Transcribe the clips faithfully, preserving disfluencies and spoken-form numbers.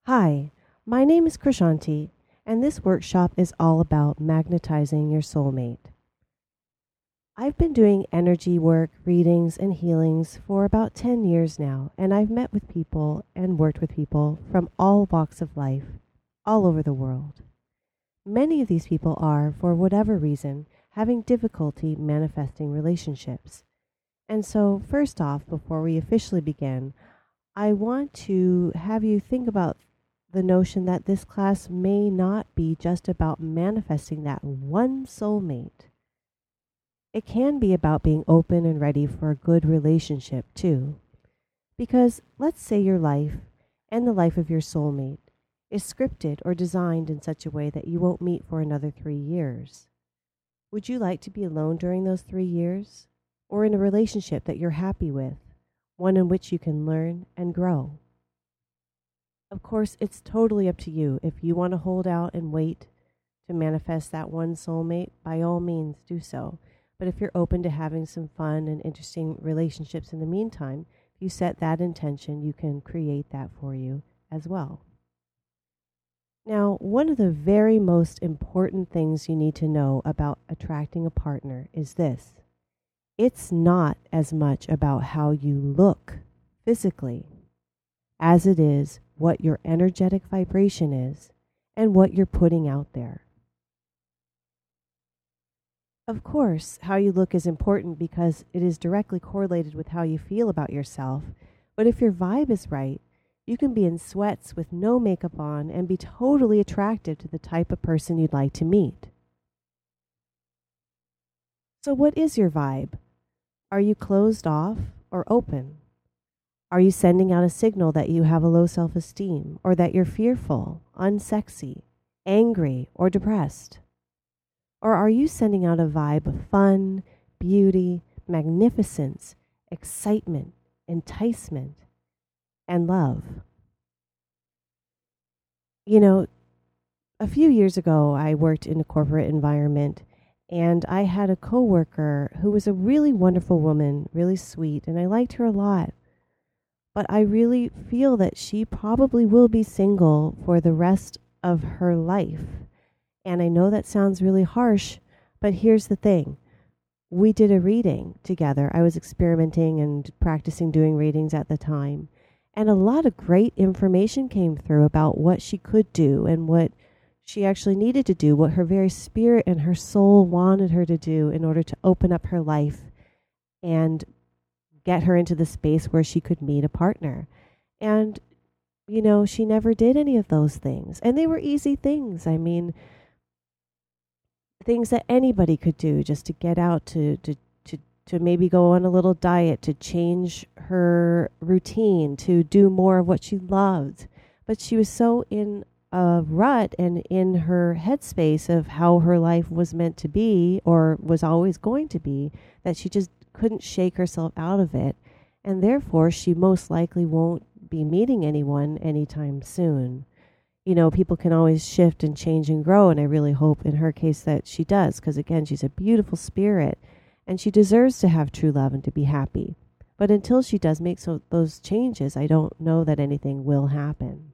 Hi, my name is Krishanti, and this workshop is all about magnetizing your soulmate. I've been doing energy work, readings, and healings for about ten years now, and I've met with people and worked with people from all walks of life, all over the world. Many of these people are, for whatever reason, having difficulty manifesting relationships. And so, first off, before we officially begin, I want to have you think about the notion that this class may not be just about manifesting that one soulmate. It can be about being open and ready for a good relationship too. Because let's say your life and the life of your soulmate is scripted or designed in such a way that you won't meet for another three years. Would you like to be alone during those three years? Or in a relationship that you're happy with, one in which you can learn and grow? Of course, it's totally up to you. If you want to hold out and wait to manifest that one soulmate, by all means do so. But if you're open to having some fun and interesting relationships in the meantime, if you set that intention, you can create that for you as well. Now, one of the very most important things you need to know about attracting a partner is this. It's not as much about how you look physically as it is what your energetic vibration is and what you're putting out there. Of course, how you look is important because it is directly correlated with how you feel about yourself, but if your vibe is right, you can be in sweats with no makeup on and be totally attractive to the type of person you'd like to meet. So what is your vibe? Are you closed off or open? Are you sending out a signal that you have a low self-esteem or that you're fearful, unsexy, angry, or depressed? Or are you sending out a vibe of fun, beauty, magnificence, excitement, enticement, and love? You know, a few years ago, I worked in a corporate environment, and I had a coworker who was a really wonderful woman, really sweet, and I liked her a lot. But I really feel that she probably will be single for the rest of her life. And I know that sounds really harsh, but here's the thing. We did a reading together. I was experimenting and practicing doing readings at the time. And a lot of great information came through about what she could do and what she actually needed to do, what her very spirit and her soul wanted her to do in order to open up her life and get her into the space where she could meet a partner. And, you know, she never did any of those things. And they were easy things. I mean, things that anybody could do just to get out, to, to, to, to maybe go on a little diet, to change her routine, to do more of what she loved. But she was so in a rut and in her headspace of how her life was meant to be or was always going to be that she just couldn't shake herself out of it, and therefore she most likely won't be meeting anyone anytime soon. You know, people can always shift and change and grow, and I really hope in her case that she does, because again, she's a beautiful spirit, and she deserves to have true love and to be happy. But until she does make so those changes, I don't know that anything will happen.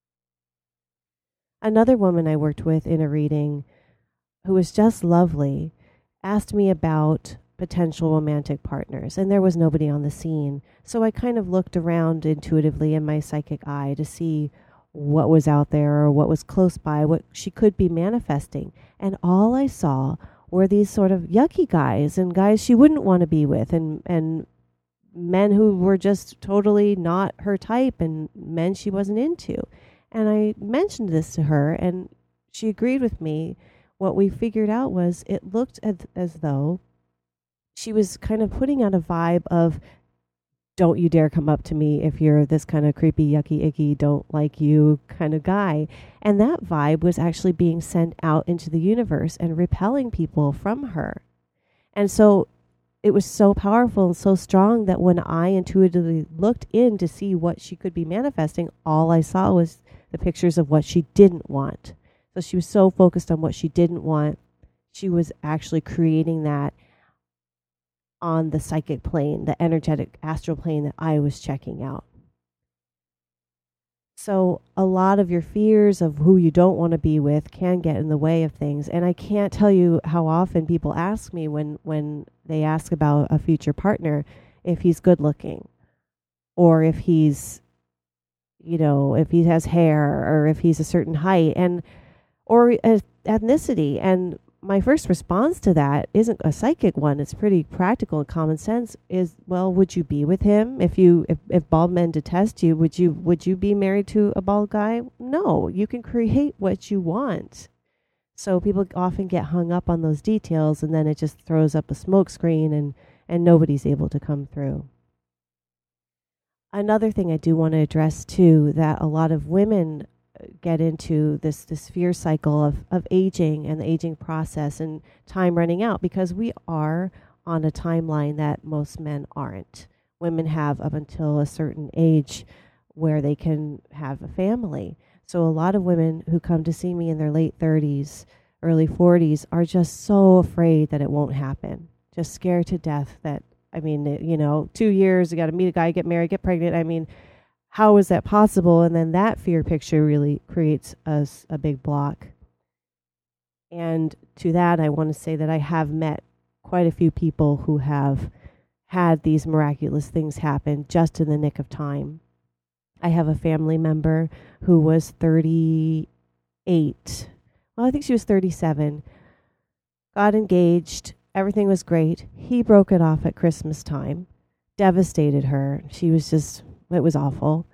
Another woman I worked with in a reading, who was just lovely, asked me about potential romantic partners, and there was nobody on the scene. So I kind of looked around intuitively in my psychic eye to see what was out there or what was close by, what she could be manifesting. And all I saw were these sort of yucky guys and guys she wouldn't want to be with, and, and men who were just totally not her type and men she wasn't into. And I mentioned this to her, and she agreed with me. What we figured out was it looked as, as though she was kind of putting out a vibe of, don't you dare come up to me if you're this kind of creepy, yucky, icky, don't like you kind of guy. And that vibe was actually being sent out into the universe and repelling people from her. And so it was so powerful and so strong that when I intuitively looked in to see what she could be manifesting, all I saw was the pictures of what she didn't want. So she was so focused on what she didn't want, she was actually creating that on the psychic plane, the energetic astral plane that I was checking out. So a lot of your fears of who you don't want to be with can get in the way of things. And I can't tell you how often people ask me when, when they ask about a future partner if he's good looking or if he's, you know, if he has hair or if he's a certain height and or uh, ethnicity. And my first response to that isn't a psychic one. It's pretty practical and common sense is, well, would you be with him? If you, if, if bald men detest you, would you, would you be married to a bald guy? No, you can create what you want. So people often get hung up on those details and then it just throws up a smoke screen and, and nobody's able to come through. Another thing I do want to address too, that a lot of women get into this this fear cycle of, of aging and the aging process and time running out because we are on a timeline that most men aren't. Women have up until a certain age where they can have a family. So a lot of women who come to see me in their late thirties, early forties are just so afraid that it won't happen. Just scared to death that, I mean, you know, two years, you got to meet a guy, get married, get pregnant. I mean, how is that possible? And then that fear picture really creates us a big block. And to that, I want to say that I have met quite a few people who have had these miraculous things happen just in the nick of time. I have a family member who was thirty-eight. Well, I think she was thirty-seven. Got engaged. Everything was great. He broke it off at Christmas time. Devastated her. She was just... It was awful.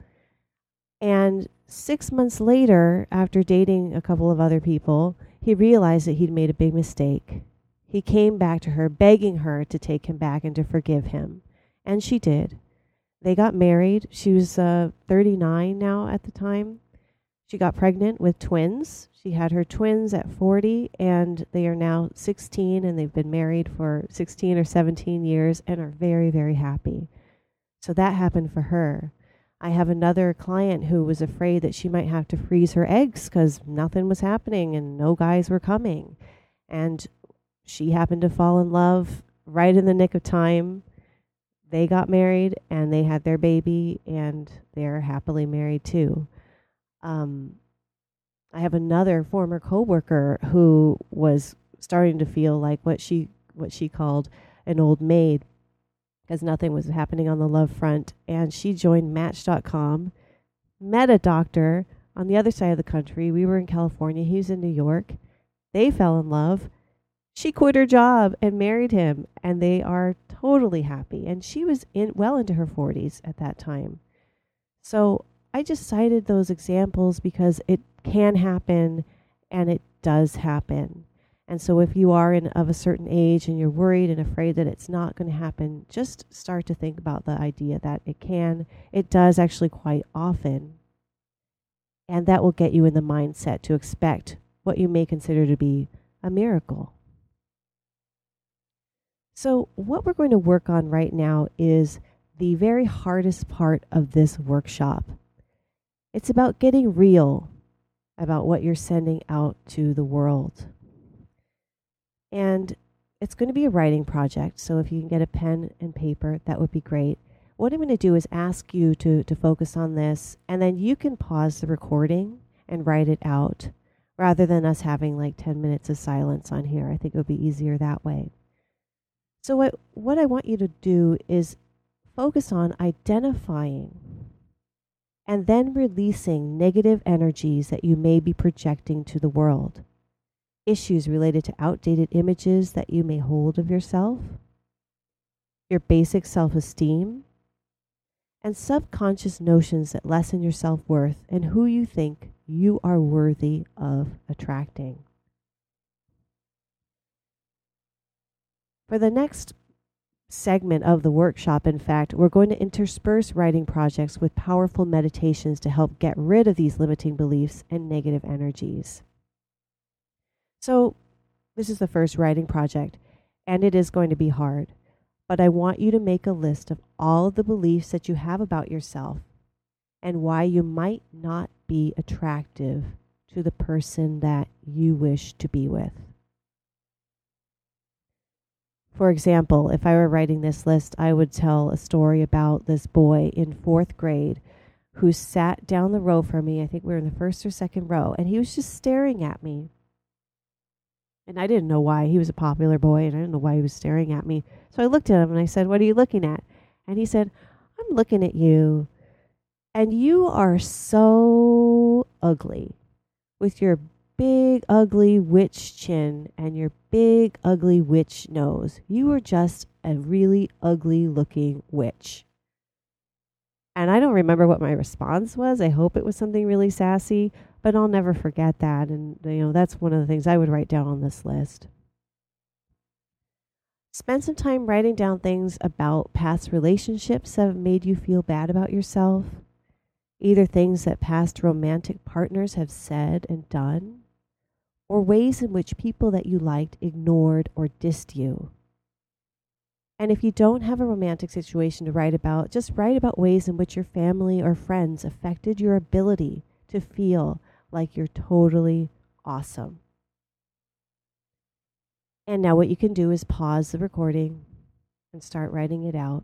And six months later, after dating a couple of other people, he realized that he'd made a big mistake. He came back to her, begging her to take him back and to forgive him. And she did. They got married. She was uh, thirty-nine now at the time. She got pregnant with twins. She had her twins at forty, and they are now sixteen, and they've been married for sixteen or seventeen years and are very, very happy. So that happened for her. I have another client who was afraid that she might have to freeze her eggs because nothing was happening and no guys were coming. And she happened to fall in love right in the nick of time. They got married and they had their baby and they're happily married too. Um, I have another former coworker who was starting to feel like what she what she called an old maid, because nothing was happening on the love front. And she joined Match dot com, met a doctor on the other side of the country. We were in California. He was in New York. They fell in love. She quit her job and married him, and they are totally happy. And she was in well into her forties at that time. So I just cited those examples because it can happen, and it does happen. And so if you are in of a certain age and you're worried and afraid that it's not going to happen, just start to think about the idea that it can. It does actually quite often. And that will get you in the mindset to expect what you may consider to be a miracle. So what we're going to work on right now is the very hardest part of this workshop. It's about getting real about what you're sending out to the world. And it's going to be a writing project, so if you can get a pen and paper, that would be great. What I'm going to do is ask you to, to focus on this, and then you can pause the recording and write it out, rather than us having like ten minutes of silence on here. I think it would be easier that way. So what, what I want you to do is focus on identifying and then releasing negative energies that you may be projecting to the world. Issues related to outdated images that you may hold of yourself, your basic self-esteem, and subconscious notions that lessen your self-worth and who you think you are worthy of attracting. For the next segment of the workshop, in fact, we're going to intersperse writing projects with powerful meditations to help get rid of these limiting beliefs and negative energies. So this is the first writing project, and it is going to be hard, but I want you to make a list of all of the beliefs that you have about yourself and why you might not be attractive to the person that you wish to be with. For example, if I were writing this list, I would tell a story about this boy in fourth grade who sat down the row from me. I think we were in the first or second row, and he was just staring at me. And I didn't know why. He was a popular boy, and I didn't know why he was staring at me. So I looked at him and I said, "What are you looking at?" And he said, "I'm looking at you. And you are so ugly with your big, ugly witch chin and your big, ugly witch nose. You are just a really ugly looking witch." And I don't remember what my response was. I hope it was something really sassy, but I'll never forget that. And, you know, that's one of the things I would write down on this list. Spend some time writing down things about past relationships that have made you feel bad about yourself. Either things that past romantic partners have said and done, or ways in which people that you liked ignored or dissed you. And if you don't have a romantic situation to write about, just write about ways in which your family or friends affected your ability to feel like you're totally awesome. And now what you can do is pause the recording and start writing it out.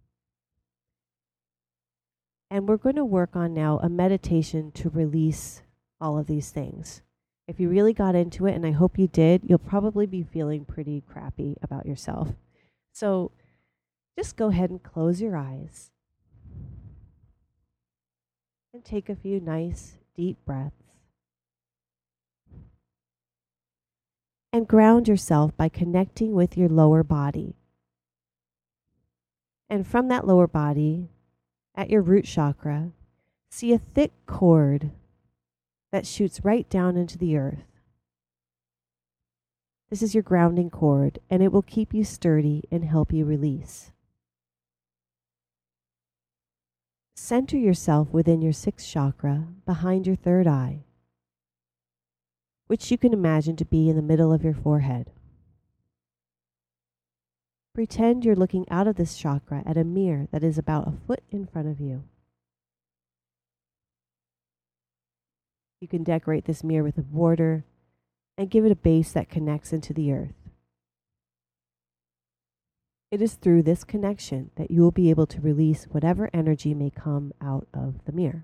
And we're going to work on now a meditation to release all of these things. If you really got into it, and I hope you did, you'll probably be feeling pretty crappy about yourself. So just go ahead and close your eyes and take a few nice deep breaths. And ground yourself by connecting with your lower body. And from that lower body, at your root chakra, see a thick cord that shoots right down into the earth. This is your grounding cord, and it will keep you sturdy and help you release. Center yourself within your sixth chakra, behind your third eye, which you can imagine to be in the middle of your forehead. Pretend you're looking out of this chakra at a mirror that is about a foot in front of you. You can decorate this mirror with a border and give it a base that connects into the earth. It is through this connection that you will be able to release whatever energy may come out of the mirror.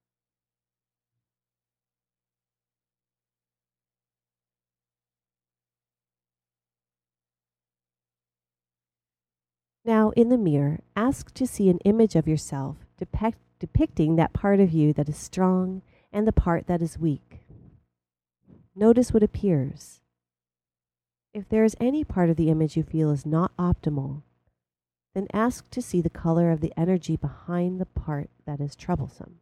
Now, in the mirror, ask to see an image of yourself depict, depicting that part of you that is strong and the part that is weak. Notice what appears. If there is any part of the image you feel is not optimal, then ask to see the color of the energy behind the part that is troublesome.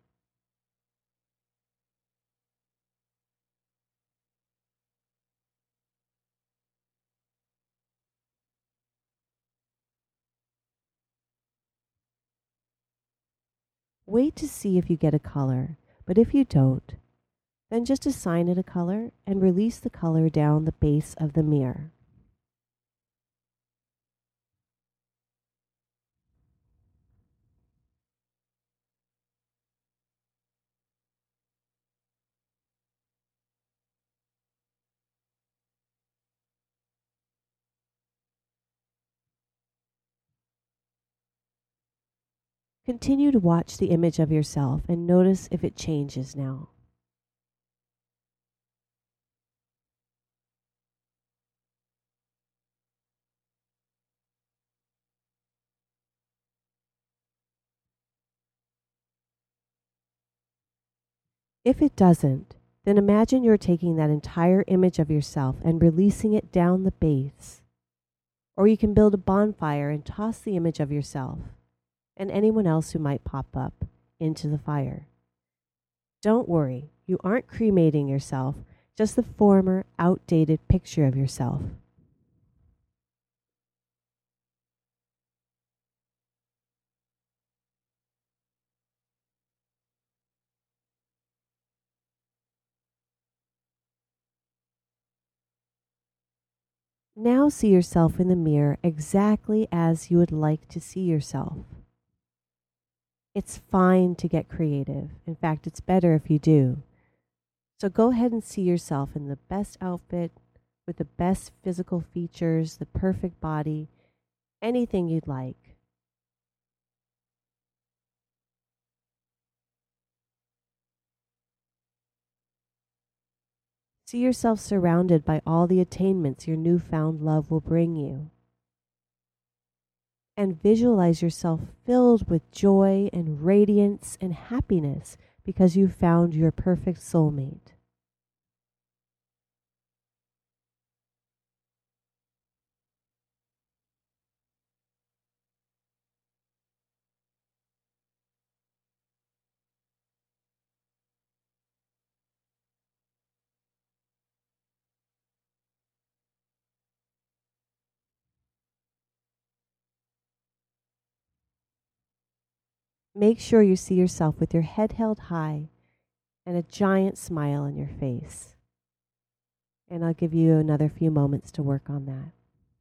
Wait to see if you get a color, but if you don't, then just assign it a color and release the color down the base of the mirror. Continue to watch the image of yourself and notice if it changes now. If it doesn't, then imagine you're taking that entire image of yourself and releasing it down the base. Or you can build a bonfire and toss the image of yourself and anyone else who might pop up into the fire. Don't worry, you aren't cremating yourself, just the former, outdated picture of yourself. Now see yourself in the mirror exactly as you would like to see yourself. It's fine to get creative. In fact, it's better if you do. So go ahead and see yourself in the best outfit, with the best physical features, the perfect body, anything you'd like. See yourself surrounded by all the attainments your newfound love will bring you. And visualize yourself filled with joy and radiance and happiness because you found your perfect soulmate. Make sure you see yourself with your head held high and a giant smile on your face. And I'll give you another few moments to work on that.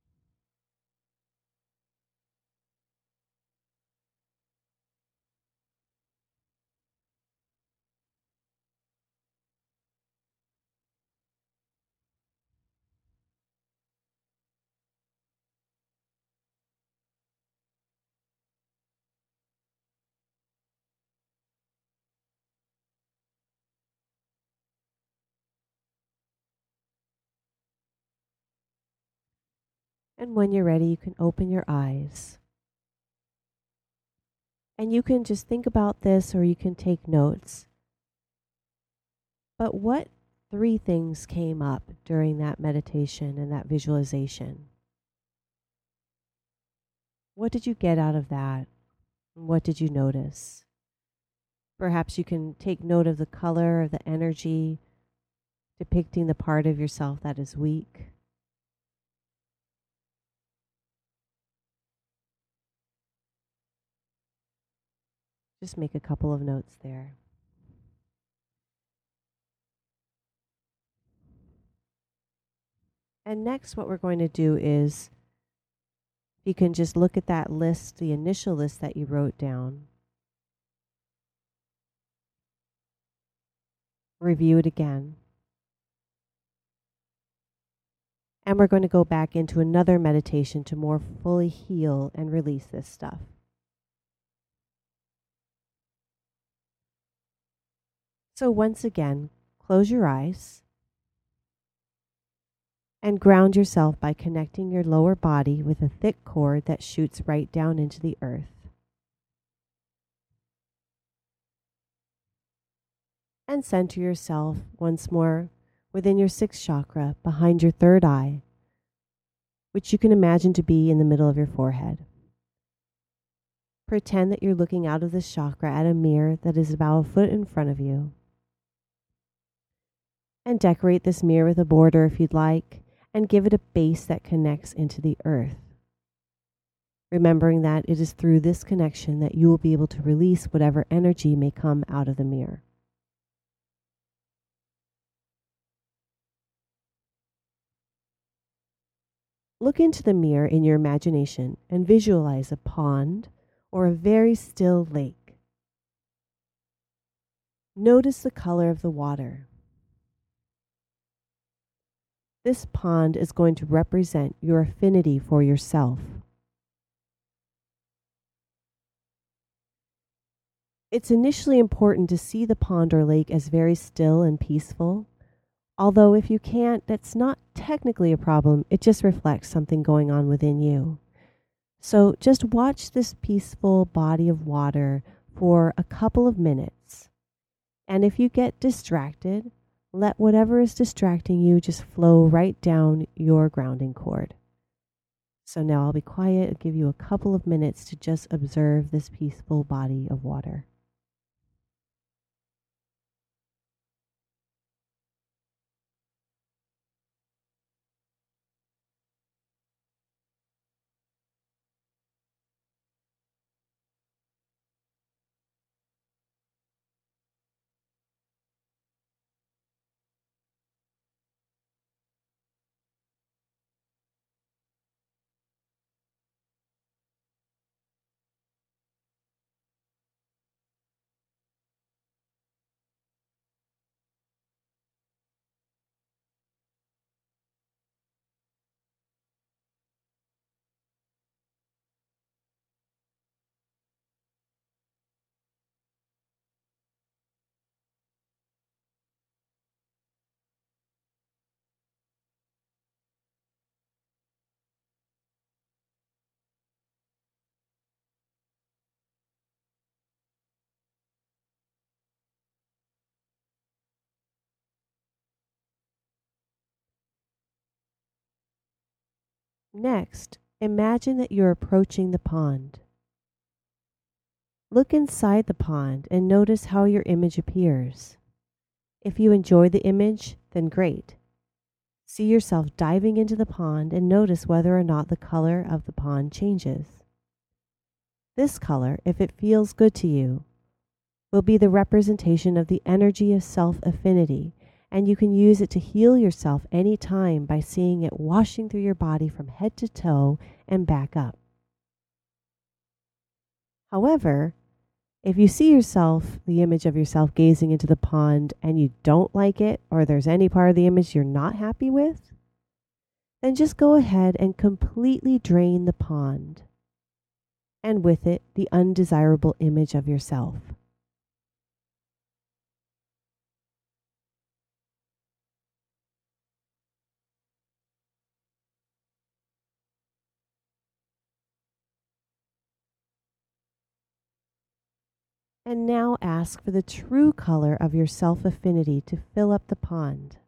And when you're ready, you can open your eyes. And you can just think about this or you can take notes. But what three things came up during that meditation and that visualization? What did you get out of that? What did you notice? Perhaps you can take note of the color of the energy depicting the part of yourself that is weak. Just make a couple of notes there. And next, what we're going to do is you can just look at that list, the initial list that you wrote down. Review it again. And we're going to go back into another meditation to more fully heal and release this stuff. So once again, close your eyes and ground yourself by connecting your lower body with a thick cord that shoots right down into the earth. And center yourself once more within your sixth chakra behind your third eye, which you can imagine to be in the middle of your forehead. Pretend that you're looking out of this chakra at a mirror that is about a foot in front of you. And decorate this mirror with a border if you'd like, and give it a base that connects into the earth. Remembering that it is through this connection that you will be able to release whatever energy may come out of the mirror. Look into the mirror in your imagination and visualize a pond or a very still lake. Notice the color of the water. This pond is going to represent your affinity for yourself. It's initially important to see the pond or lake as very still and peaceful. Although if you can't, that's not technically a problem. It just reflects something going on within you. So just watch this peaceful body of water for a couple of minutes. And if you get distracted, let whatever is distracting you just flow right down your grounding cord. So now I'll be quiet and give you a couple of minutes to just observe this peaceful body of water. Next, imagine that you're approaching the pond. Look inside the pond and notice how your image appears. If you enjoy the image, then great. See yourself diving into the pond and notice whether or not the color of the pond changes. This color, if it feels good to you, will be the representation of the energy of self-affinity, and you can use it to heal yourself anytime by seeing it washing through your body from head to toe and back up. However, if you see yourself, the image of yourself gazing into the pond, and you don't like it, or there's any part of the image you're not happy with, then just go ahead and completely drain the pond, and with it, the undesirable image of yourself. And now ask for the true color of your self-affinity to fill up the pond.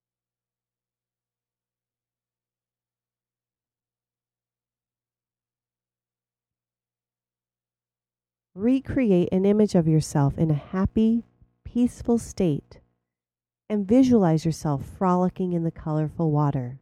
Recreate an image of yourself in a happy, peaceful state, and visualize yourself frolicking in the colorful water.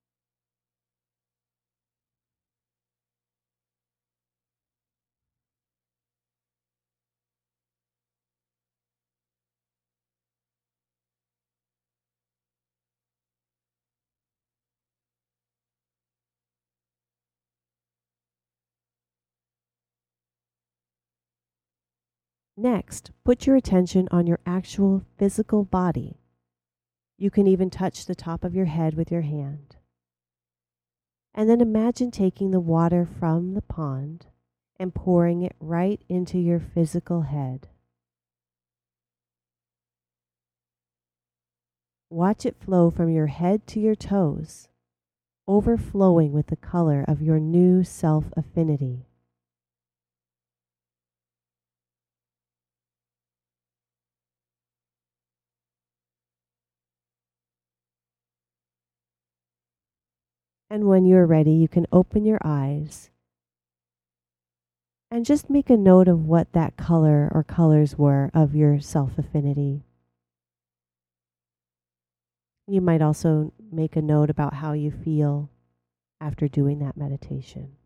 Next, put your attention on your actual physical body. You can even touch the top of your head with your hand. And then imagine taking the water from the pond and pouring it right into your physical head. Watch it flow from your head to your toes, overflowing with the color of your new self-affinity. And when you're ready, you can open your eyes and just make a note of what that color or colors were of your self-affinity. You might also make a note about how you feel after doing that meditation.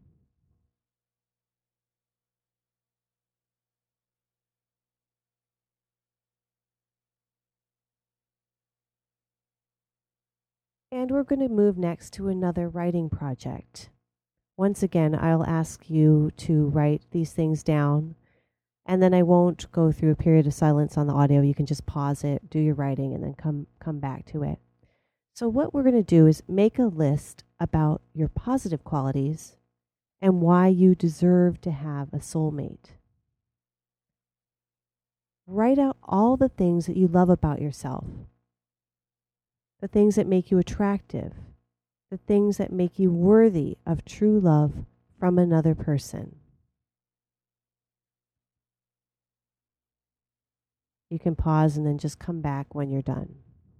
And we're going to move next to another writing project. Once again, I'll ask you to write these things down, and then I won't go through a period of silence on the audio. You can just pause it, do your writing, and then come, come back to it. So what we're going to do is make a list about your positive qualities and why you deserve to have a soulmate. Write out all the things that you love about yourself. The things that make you attractive, the things that make you worthy of true love from another person. You can pause and then just come back when you're done.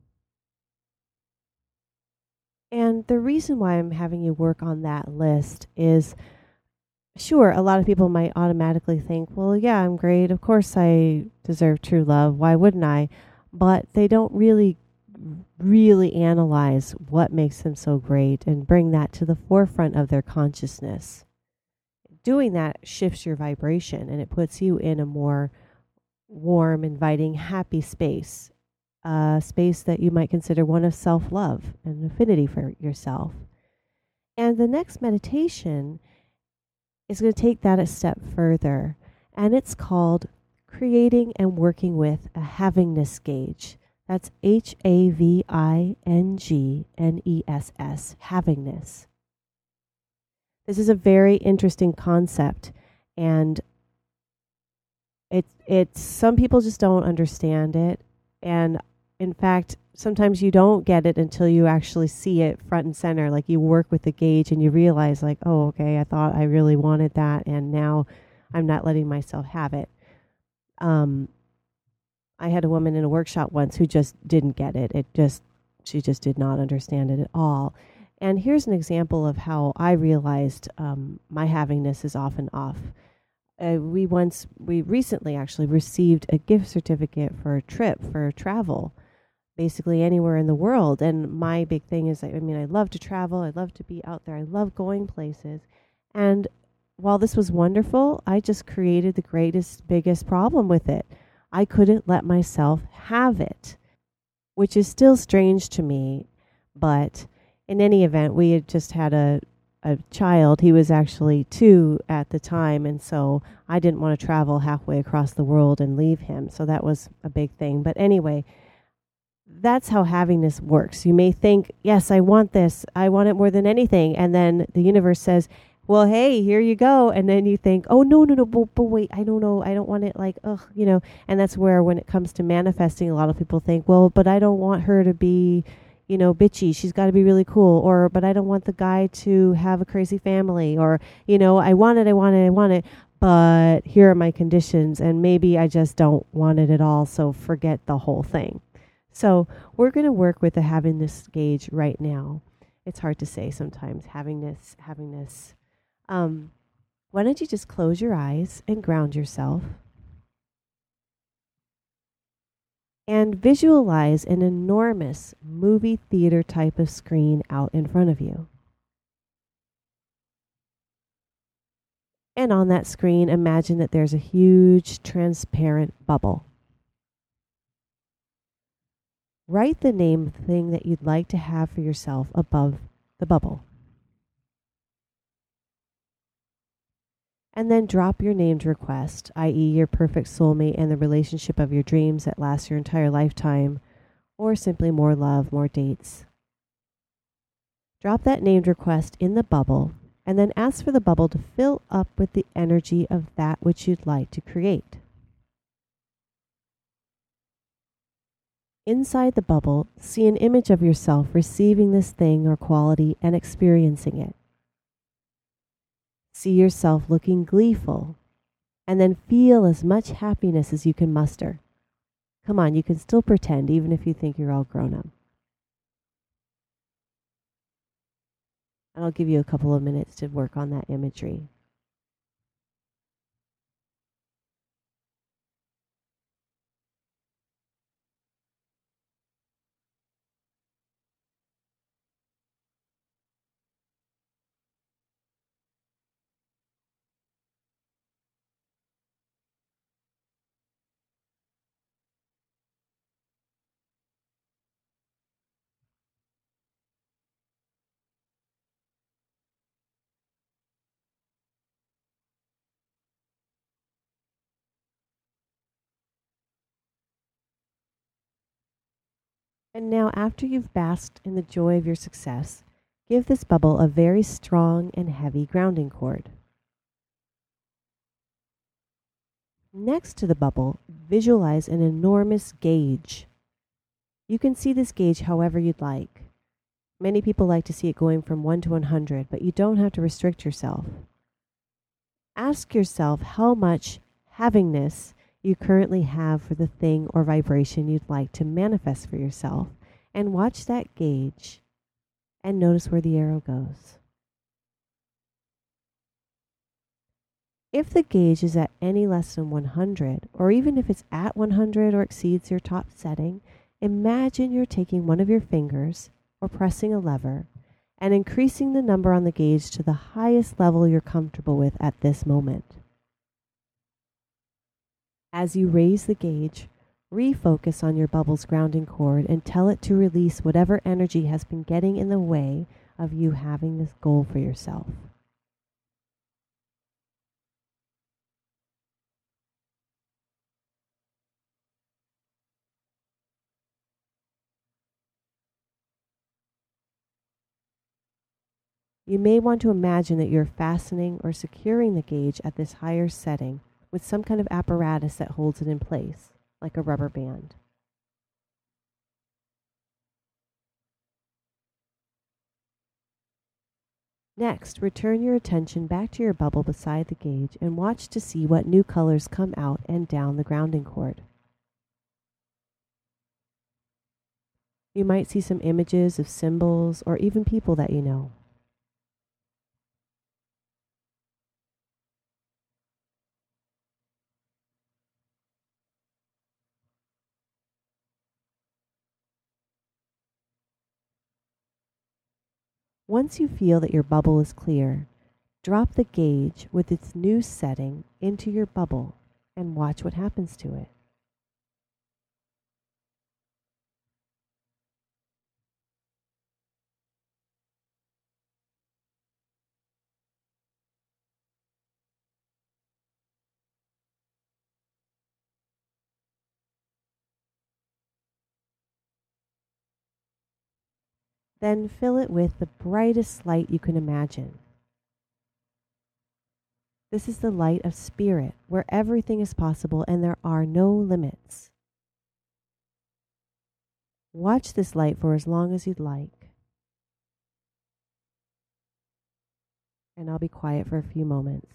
And the reason why I'm having you work on that list is, sure, a lot of people might automatically think, well, yeah, I'm great. Of course I deserve true love. Why wouldn't I? But they don't really really analyze what makes them so great and bring that to the forefront of their consciousness. Doing that shifts your vibration and it puts you in a more warm, inviting, happy space, a space that you might consider one of self-love and affinity for yourself. And the next meditation is going to take that a step further, and it's called Creating and Working with a Havingness Gauge. That's H A V I N G N E S S, havingness. This is a very interesting concept, and it, it's, some people just don't understand it. And in fact, sometimes you don't get it until you actually see it front and center. Like you work with the gauge and you realize like, oh, okay, I thought I really wanted that, and now I'm not letting myself have it. Um, I had a woman in a workshop once who just didn't get it. It just, she just did not understand it at all. And here's an example of how I realized um, my havingness is off and off. Uh, we once, we recently actually received a gift certificate for a trip for travel, basically anywhere in the world. And my big thing is, I mean, I love to travel. I love to be out there. I love going places. And while this was wonderful, I just created the greatest, biggest problem with it. I couldn't let myself have it, which is still strange to me. But in any event, we had just had a, a child. He was actually two at the time. And so I didn't want to travel halfway across the world and leave him. So that was a big thing. But anyway, that's how havingness works. You may think, yes, I want this. I want it more than anything. And then the universe says, well, hey, here you go. And then you think, oh, no, no, no, but, but wait, I don't know. I don't want it like, ugh, you know. And that's where when it comes to manifesting, a lot of people think, well, but I don't want her to be, you know, bitchy. She's got to be really cool. Or, but I don't want the guy to have a crazy family. Or, you know, I want it, I want it, I want it. But here are my conditions. And maybe I just don't want it at all. So forget the whole thing. So we're going to work with the havingness gauge right now. It's hard to say sometimes, havingness, havingness. Um, why don't you just close your eyes and ground yourself and visualize an enormous movie theater type of screen out in front of you. And on that screen, imagine that there's a huge transparent bubble. Write the name of the thing that you'd like to have for yourself above the bubble. And then drop your named request, that is your perfect soulmate and the relationship of your dreams that lasts your entire lifetime, or simply more love, more dates. Drop that named request in the bubble, and then ask for the bubble to fill up with the energy of that which you'd like to create. Inside the bubble, see an image of yourself receiving this thing or quality and experiencing it. See yourself looking gleeful, and then feel as much happiness as you can muster. Come on, you can still pretend even if you think you're all grown up. And I'll give you a couple of minutes to work on that imagery. And now, after you've basked in the joy of your success, give this bubble a very strong and heavy grounding cord. Next to the bubble, visualize an enormous gauge. You can see this gauge however you'd like. Many people like to see it going from one to one hundred, but you don't have to restrict yourself. Ask yourself how much havingness you currently have for the thing or vibration you'd like to manifest for yourself, and watch that gauge and notice where the arrow goes. If the gauge is at any less than one hundred, or even if it's at one hundred or exceeds your top setting, imagine you're taking one of your fingers or pressing a lever and increasing the number on the gauge to the highest level you're comfortable with at this moment. As you raise the gauge, refocus on your bubble's grounding cord and tell it to release whatever energy has been getting in the way of you having this goal for yourself. You may want to imagine that you're fastening or securing the gauge at this higher setting with some kind of apparatus that holds it in place, like a rubber band. Next, return your attention back to your bubble beside the gauge and watch to see what new colors come out and down the grounding cord. You might see some images of symbols or even people that you know. Once you feel that your bubble is clear, drop the gauge with its new setting into your bubble and watch what happens to it. Then fill it with the brightest light you can imagine. This is the light of spirit, where everything is possible and there are no limits. Watch this light for as long as you'd like. And I'll be quiet for a few moments.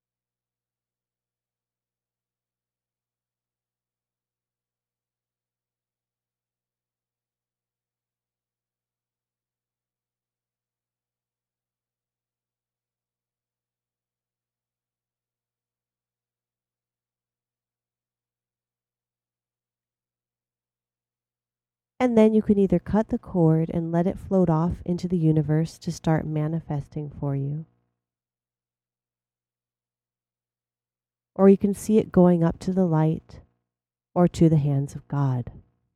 And then you can either cut the cord and let it float off into the universe to start manifesting for you. Or you can see it going up to the light or to the hands of God.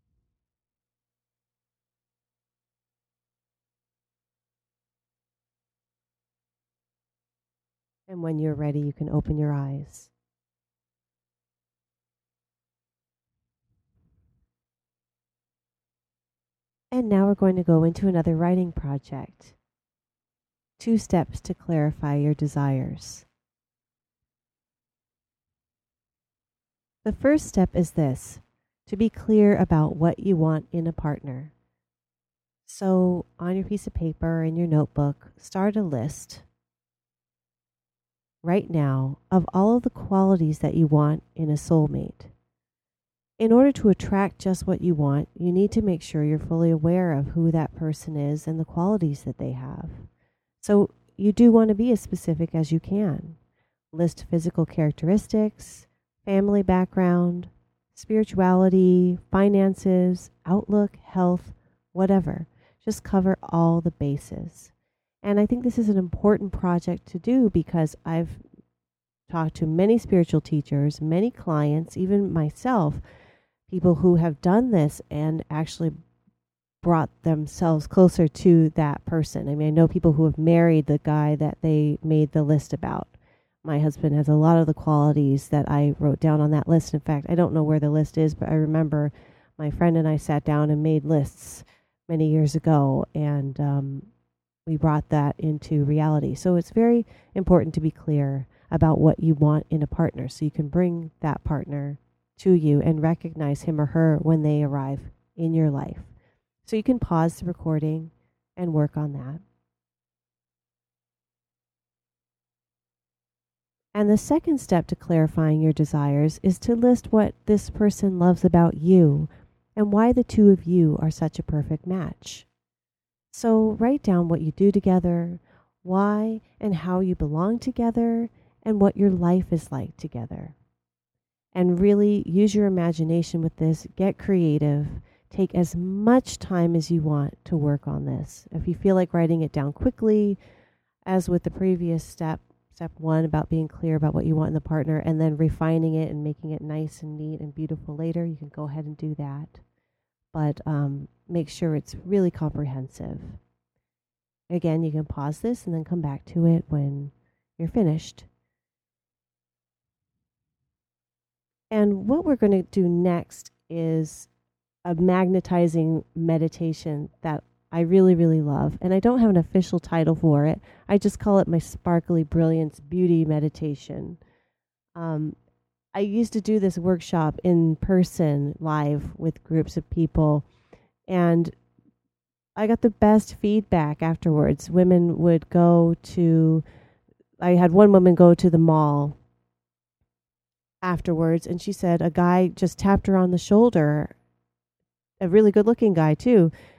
And when you're ready, you can open your eyes. And now we're going to go into another writing project. Two steps to clarify your desires. The first step is this, to be clear about what you want in a partner. So on your piece of paper, in your notebook, start a list right now of all of the qualities that you want in a soulmate. In order to attract just what you want, you need to make sure you're fully aware of who that person is and the qualities that they have. So you do want to be as specific as you can. List physical characteristics, family background, spirituality, finances, outlook, health, whatever. Just cover all the bases. And I think this is an important project to do because I've talked to many spiritual teachers, many clients, even myself, people who have done this and actually brought themselves closer to that person. I mean, I know people who have married the guy that they made the list about. My husband has a lot of the qualities that I wrote down on that list. In fact, I don't know where the list is, but I remember my friend and I sat down and made lists many years ago, and um, we brought that into reality. So it's very important to be clear about what you want in a partner so you can bring that partner to you and recognize him or her when they arrive in your life. So you can pause the recording and work on that. And the second step to clarifying your desires is to list what this person loves about you and why the two of you are such a perfect match. So write down what you do together, why and how you belong together, and what your life is like together. And really use your imagination with this. Get creative. Take as much time as you want to work on this. If you feel like writing it down quickly, as with the previous step, step one about being clear about what you want in the partner and then refining it and making it nice and neat and beautiful later, you can go ahead and do that. But um, make sure it's really comprehensive. Again, you can pause this and then come back to it when you're finished. And what we're going to do next is a magnetizing meditation that I really, really love. And I don't have an official title for it. I just call it my Sparkly Brilliance Beauty Meditation. Um, I used to do this workshop in person, live, with groups of people. And I got the best feedback afterwards. Women would go to, I had one woman go to the mall afterwards, and she said a guy just tapped her on the shoulder, a really good looking guy too,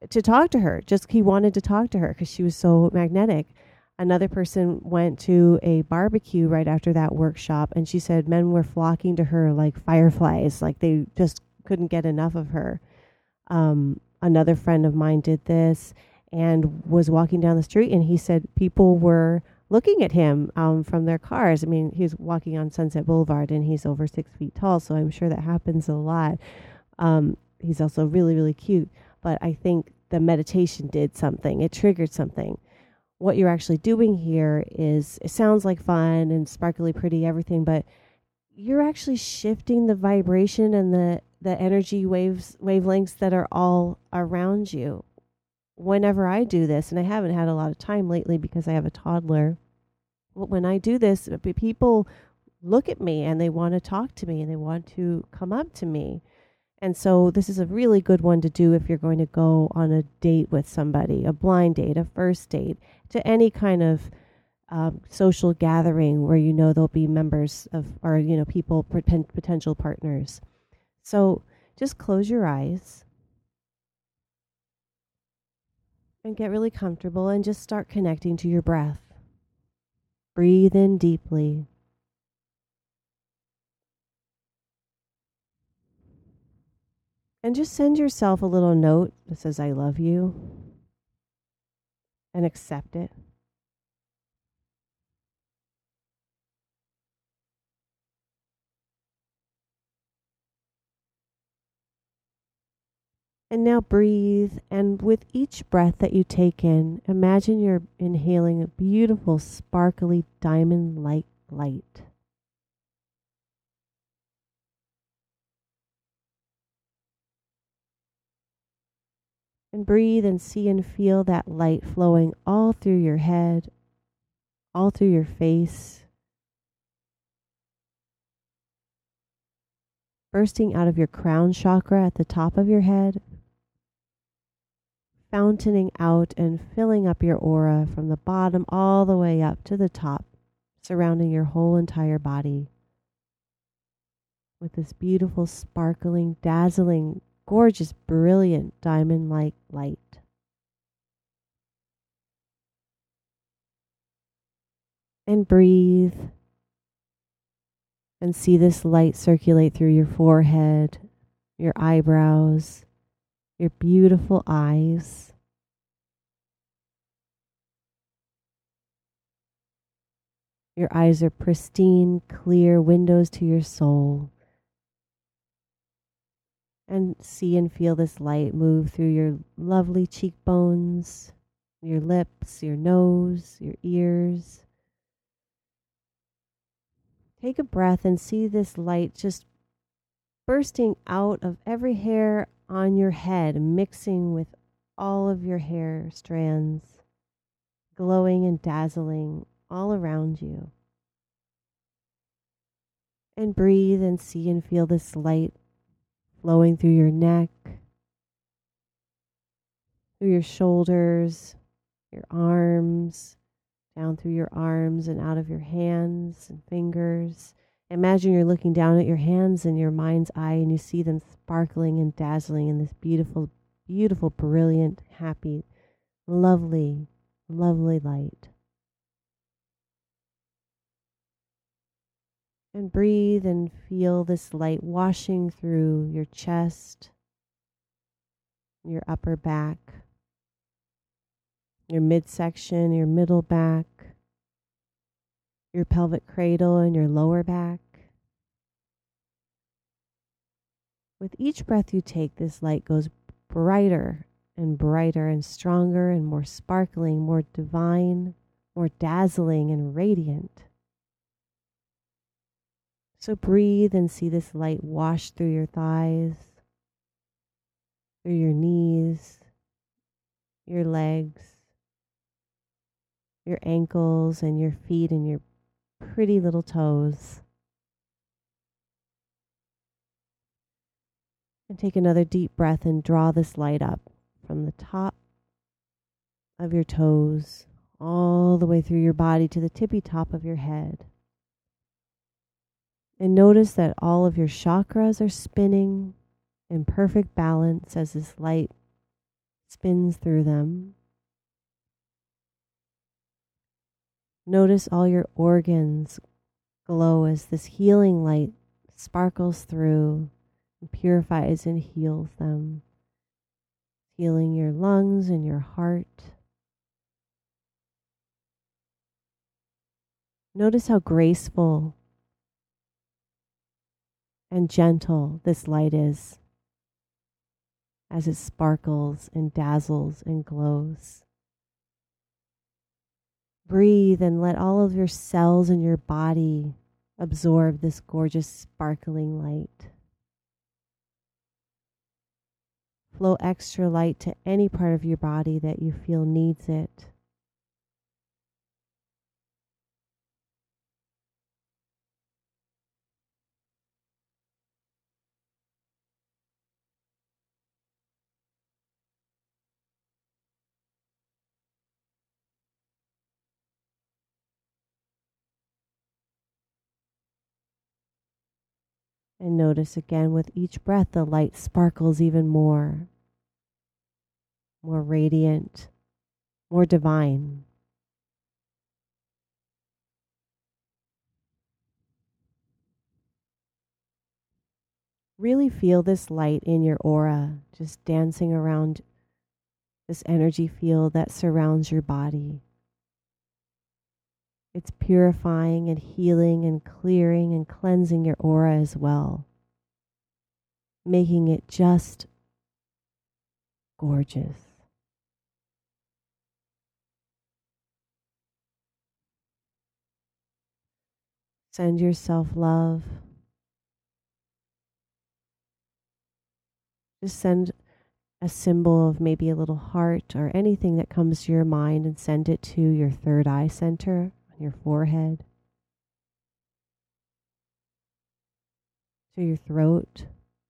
to talk to her. Just he wanted to talk to her because she was so magnetic. Another person went to a barbecue right after that workshop, and she said men were flocking to her like fireflies, like they just couldn't get enough of her. Um, another friend of mine did this and was walking down the street, and he said people were looking at him um, from their cars. I mean, he was walking on Sunset Boulevard, and he's over six feet tall, so I'm sure that happens a lot. Um, he's also really, really cute. But I think the meditation did something. It triggered something. What you're actually doing here is, it sounds like fun and sparkly pretty, everything, but you're actually shifting the vibration and the, the energy waves, wavelengths that are all around you. Whenever I do this, and I haven't had a lot of time lately because I have a toddler, but when I do this, people look at me and they want to talk to me and they want to come up to me. And so this is a really good one to do if you're going to go on a date with somebody, a blind date, a first date, to any kind of um, social gathering where you know there'll be members of, or, you know, people, potential partners. So just close your eyes and get really comfortable and just start connecting to your breath. Breathe in deeply. And just send yourself a little note that says, I love you, and accept it. And now breathe, and with each breath that you take in, imagine you're inhaling a beautiful, sparkly, diamond-like light. And breathe and see and feel that light flowing all through your head, all through your face, bursting out of your crown chakra at the top of your head, fountaining out and filling up your aura from the bottom all the way up to the top, surrounding your whole entire body with this beautiful, sparkling, dazzling, gorgeous, brilliant, diamond-like light. And breathe and see this light circulate through your forehead, your eyebrows, your beautiful eyes. Your eyes are pristine, clear windows to your soul. And see and feel this light move through your lovely cheekbones, your lips, your nose, your ears. Take a breath and see this light just bursting out of every hair on your head, mixing with all of your hair strands, glowing and dazzling all around you. And breathe and see and feel this light flowing through your neck, through your shoulders, your arms, down through your arms and out of your hands and fingers. Imagine you're looking down at your hands in your mind's eye and you see them sparkling and dazzling in this beautiful, beautiful, brilliant, happy, lovely, lovely light. And breathe and feel this light washing through your chest, your upper back, your midsection, your middle back, your pelvic cradle and your lower back. With each breath you take, this light goes brighter and brighter and stronger and more sparkling, more divine, more dazzling and radiant. So breathe and see this light wash through your thighs, through your knees, your legs, your ankles and your feet and your pretty little toes. And take another deep breath and draw this light up from the top of your toes all the way through your body to the tippy top of your head. And notice that all of your chakras are spinning in perfect balance as this light spins through them. Notice all your organs glow as this healing light sparkles through and purifies and heals them, healing your lungs and your heart. Notice how graceful and gentle this light is as it sparkles and dazzles and glows. Breathe and let all of your cells in your body absorb this gorgeous sparkling light. Flow extra light to any part of your body that you feel needs it. And notice again with each breath the light sparkles even more, more radiant, more divine. Really feel this light in your aura, just dancing around this energy field that surrounds your body. It's purifying and healing and clearing and cleansing your aura as well, making it just gorgeous. Send yourself love. Just send a symbol of maybe a little heart or anything that comes to your mind and send it to your third eye center on your forehead, to your throat,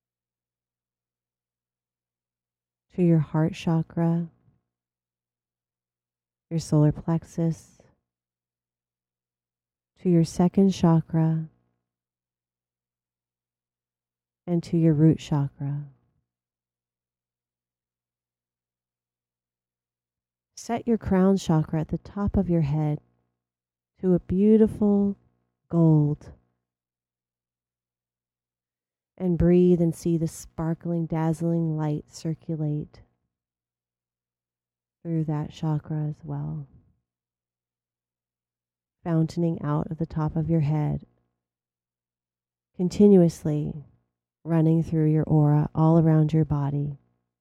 to your heart chakra, your solar plexus, to your second chakra, and to your root chakra. Set your crown chakra at the top of your head to a beautiful gold. And breathe and see the sparkling, dazzling light circulate through that chakra as well, fountaining out of the top of your head, continuously running through your aura all around your body.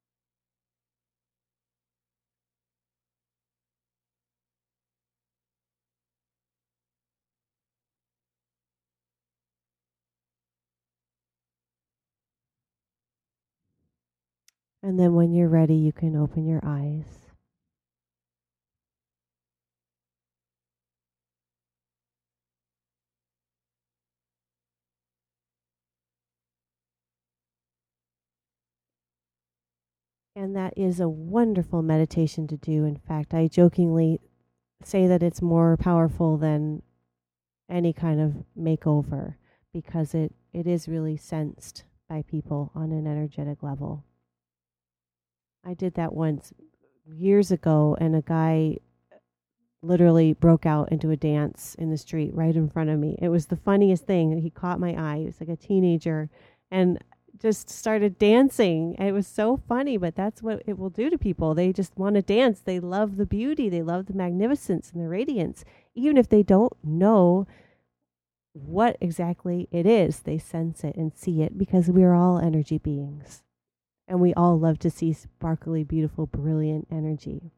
And then when you're ready, you can open your eyes. And that is a wonderful meditation to do. In fact, I jokingly say that it's more powerful than any kind of makeover because it, it is really sensed by people on an energetic level. I did that once years ago, and a guy literally broke out into a dance in the street right in front of me. It was the funniest thing. He caught my eye. He was like a teenager and just started dancing. It was so funny, but that's what it will do to people. They just want to dance. They love the beauty. They love the magnificence and the radiance. Even if they don't know what exactly it is, they sense it and see it because we are all energy beings. And we all love to see sparkly, beautiful, brilliant energy.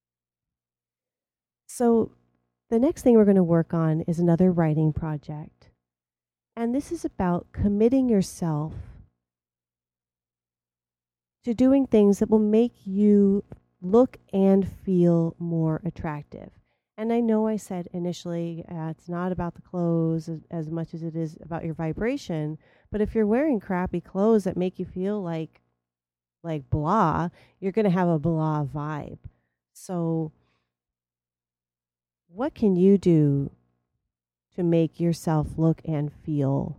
So the next thing we're going to work on is another writing project. And this is about committing yourself to doing things that will make you look and feel more attractive. And I know I said initially uh, it's not about the clothes as, as much as it is about your vibration. But if you're wearing crappy clothes that make you feel like like blah, you're going to have a blah vibe. So what can you do to make yourself look and feel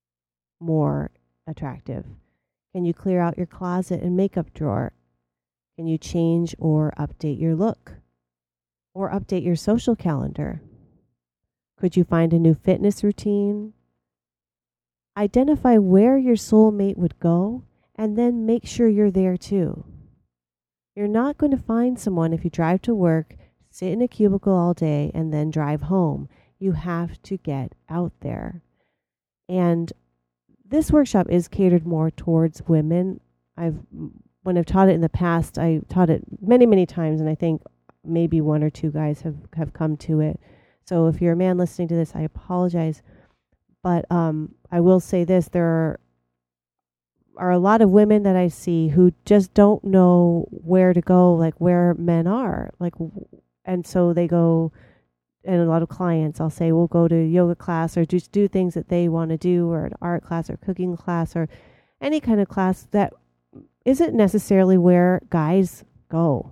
more attractive? Can you clear out your closet and makeup drawer? Can you change or update your look? Or update your social calendar? Could you find a new fitness routine? Identify where your soulmate would go and then make sure you're there too. You're not going to find someone if you drive to work, sit in a cubicle all day, and then drive home. You have to get out there. And this workshop is catered more towards women. I've when I've taught it in the past, I taught it many, many times, and I think maybe one or two guys have, have come to it. So if you're a man listening to this, I apologize. But um, I will say this, there are, are a lot of women that I see who just don't know where to go, like where men are. like, And so they go, and a lot of clients, I'll say, we'll go to yoga class or just do things that they want to do, or an art class or cooking class or any kind of class that isn't necessarily where guys go.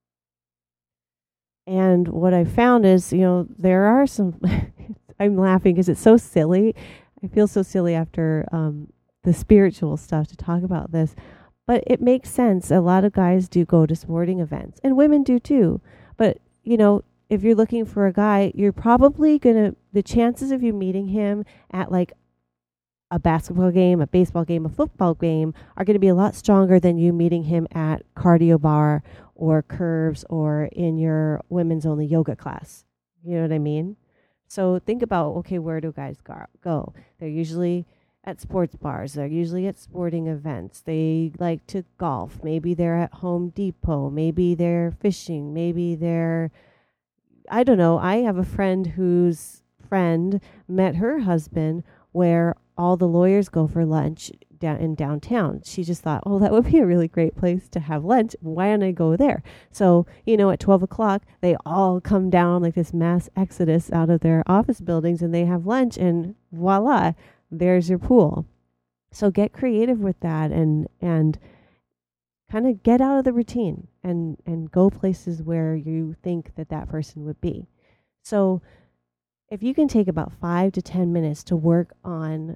And what I found is, you know, there are some, I'm laughing because it's so silly. I feel so silly after um, the spiritual stuff to talk about this. But it makes sense. A lot of guys do go to sporting events, and women do too. But, you know, if you're looking for a guy, you're probably going to, the chances of you meeting him at like a basketball game, a baseball game, a football game are going to be a lot stronger than you meeting him at Cardio Bar or Curves or in your women's only yoga class. You know what I mean? So think about, okay, where do guys go? They're usually at sports bars. They're usually at sporting events. They like to golf. Maybe they're at Home Depot. Maybe they're fishing. Maybe they're, I don't know. I have a friend whose friend met her husband where all the lawyers go for lunch down in downtown. She just thought, oh, that would be a really great place to have lunch. Why don't I go there? So, you know, at twelve o'clock, they all come down like this mass exodus out of their office buildings, and they have lunch, and voila, there's your pool. So get creative with that, and and kind of get out of the routine and, and go places where you think that that person would be. So if you can take about five to ten minutes to work on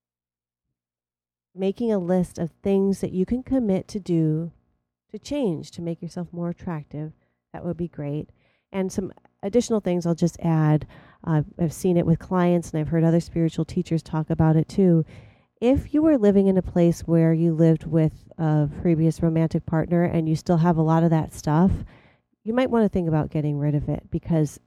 making a list of things that you can commit to do to change, to make yourself more attractive, that would be great. And some additional things I'll just add. Uh, I've seen it with clients, and I've heard other spiritual teachers talk about it too. If you were living in a place where you lived with a previous romantic partner and you still have a lot of that stuff, you might want to think about getting rid of it, because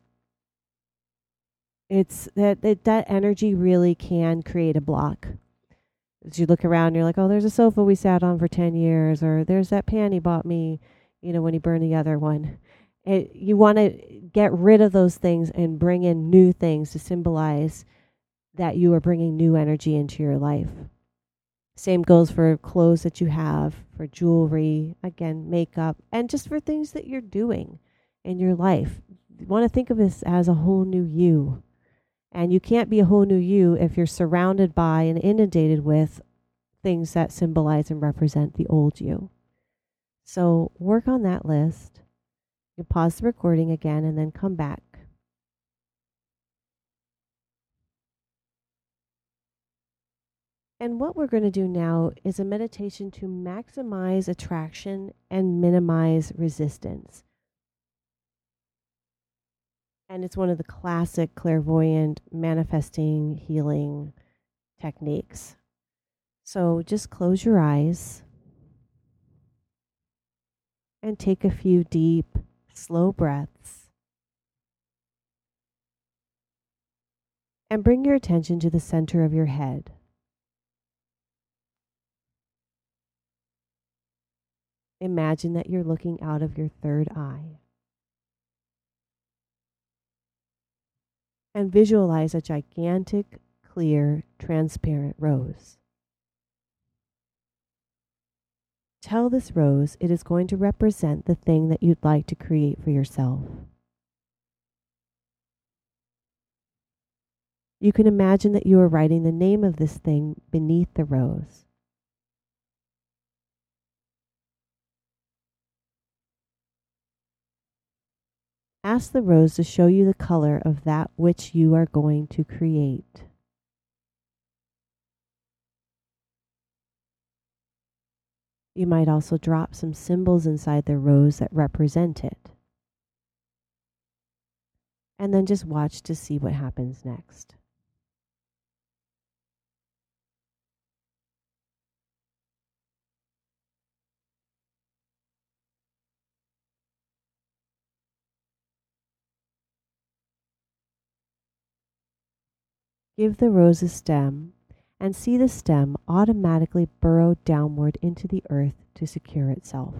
it's that that, that energy really can create a block. As you look around, you're like, oh, there's a sofa we sat on for ten years, or there's that pan he bought me, you know, when he burned the other one. It, you want to get rid of those things and bring in new things to symbolize that you are bringing new energy into your life. Same goes for clothes that you have, for jewelry, again, makeup, and just for things that you're doing in your life. You want to think of this as a whole new you. And you can't be a whole new you if you're surrounded by and inundated with things that symbolize and represent the old you. So work on that list. You pause the recording again and then come back. And what we're going to do now is a meditation to maximize attraction and minimize resistance. And it's one of the classic clairvoyant manifesting healing techniques. So just close your eyes and take a few deep, slow breaths. And bring your attention to the center of your head. Imagine that you're looking out of your third eye. And visualize a gigantic, clear, transparent rose. Tell this rose it is going to represent the thing that you'd like to create for yourself. You can imagine that you are writing the name of this thing beneath the rose. Ask the rose to show you the color of that which you are going to create. You might also drop some symbols inside the rose that represent it. And then just watch to see what happens next. Give the rose a stem and see the stem automatically burrow downward into the earth to secure itself.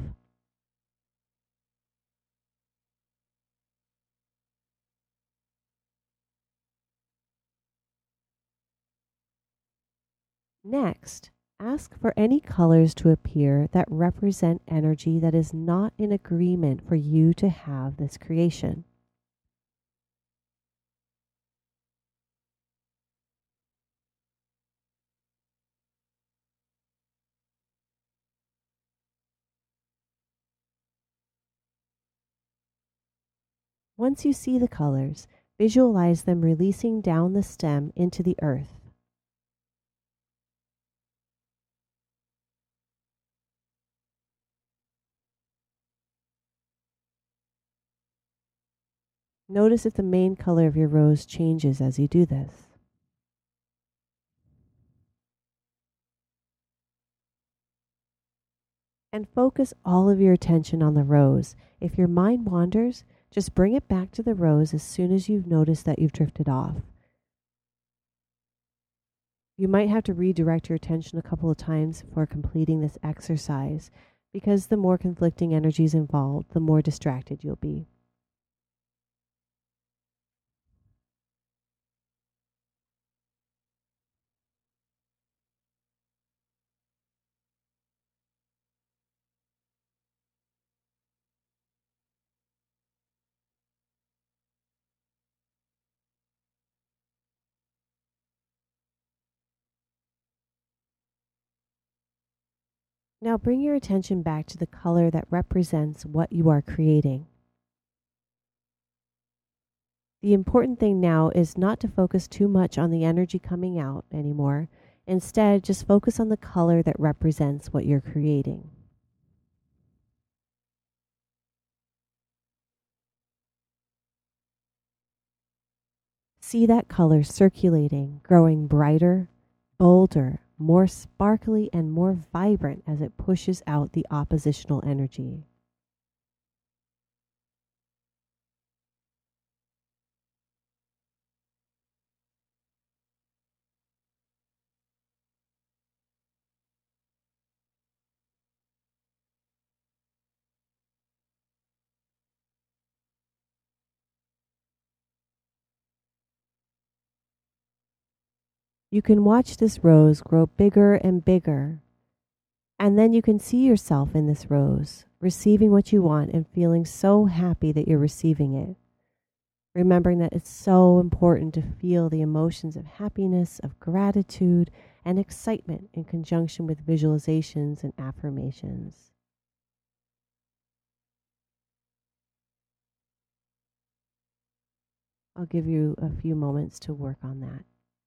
Next, ask for any colors to appear that represent energy that is not in agreement for you to have this creation. Once you see the colors, visualize them releasing down the stem into the earth. Notice if the main color of your rose changes as you do this. And focus all of your attention on the rose. If your mind wanders, just bring it back to the rose as soon as you've noticed that you've drifted off. You might have to redirect your attention a couple of times before completing this exercise, because the more conflicting energies involved, the more distracted you'll be. Now bring your attention back to the color that represents what you are creating. The important thing now is not to focus too much on the energy coming out anymore. Instead, just focus on the color that represents what you're creating. See that color circulating, growing brighter, bolder, more sparkly, and more vibrant as it pushes out the oppositional energy. You can watch this rose grow bigger and bigger, and then you can see yourself in this rose, receiving what you want and feeling so happy that you're receiving it. Remembering that it's so important to feel the emotions of happiness, of gratitude, and excitement in conjunction with visualizations and affirmations. I'll give you a few moments to work on that.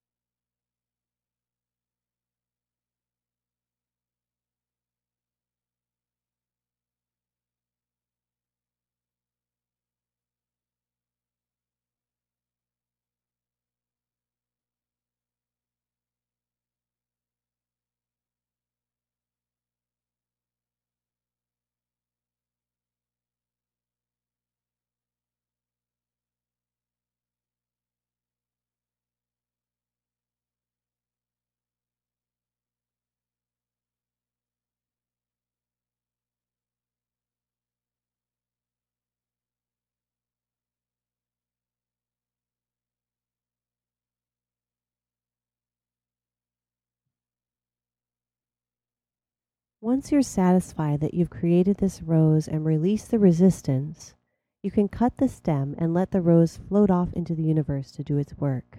Once you're satisfied that you've created this rose and released the resistance, you can cut the stem and let the rose float off into the universe to do its work.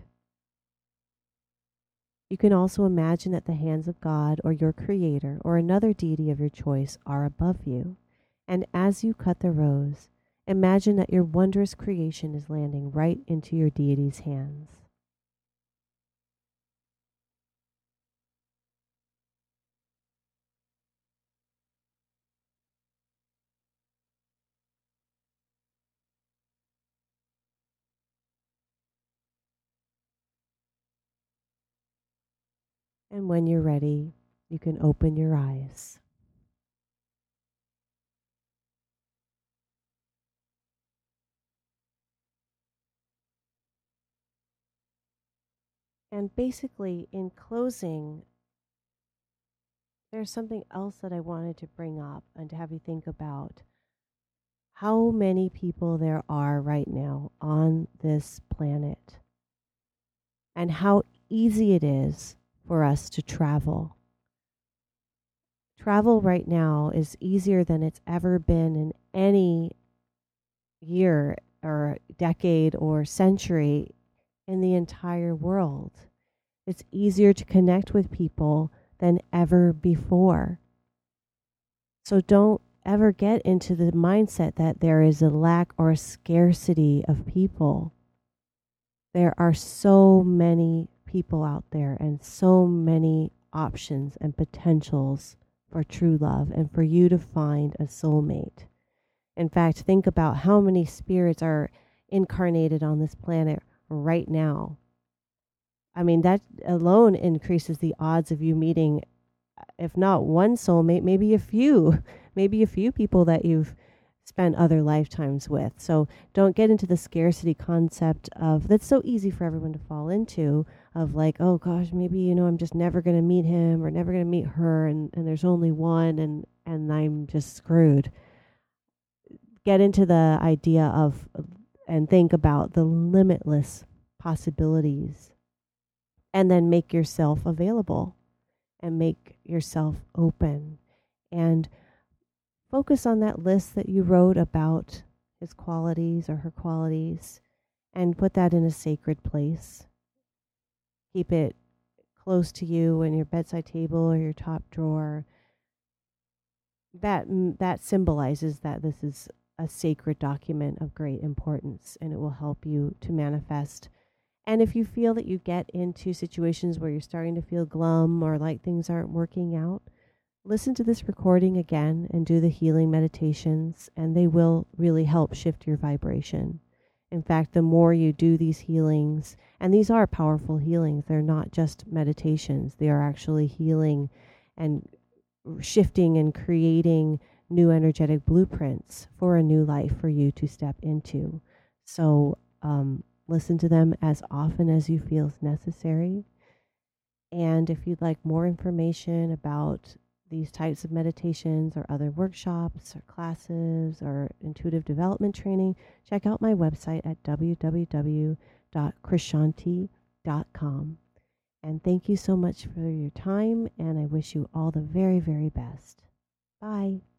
You can also imagine that the hands of God or your creator or another deity of your choice are above you. And as you cut the rose, imagine that your wondrous creation is landing right into your deity's hands. And when you're ready, you can open your eyes. And basically, in closing, there's something else that I wanted to bring up and to have you think about. How many people there are right now on this planet, and how easy it is for us to travel. Travel right now is easier than it's ever been in any year or decade or century in the entire world. It's easier to connect with people than ever before. So don't ever get into the mindset that there is a lack or a scarcity of people. There are so many people out there and so many options and potentials for true love and for you to find a soulmate. In fact, think about how many spirits are incarnated on this planet right now. I mean, that alone increases the odds of you meeting, if not one soulmate, maybe a few, maybe a few people that you've spent other lifetimes with. So don't get into the scarcity concept of, that's so easy for everyone to fall into, of like, oh gosh, maybe, you know, I'm just never going to meet him or never going to meet her, and, and there's only one, and, and I'm just screwed. Get into the idea of, and think about the limitless possibilities, and then make yourself available and make yourself open, and focus on that list that you wrote about his qualities or her qualities, and put that in a sacred place. Keep it close to you in your bedside table or your top drawer. That that symbolizes that this is a sacred document of great importance, and it will help you to manifest. And if you feel that you get into situations where you're starting to feel glum or like things aren't working out, listen to this recording again and do the healing meditations, and they will really help shift your vibration. In fact, the more you do these healings, and these are powerful healings, they're not just meditations, they are actually healing and shifting and creating new energetic blueprints for a new life for you to step into. So um, listen to them as often as you feel is necessary. And if you'd like more information about these types of meditations or other workshops or classes or intuitive development training, check out my website at w w w dot krishanti dot com. And thank you so much for your time, and I wish you all the very, very best. Bye.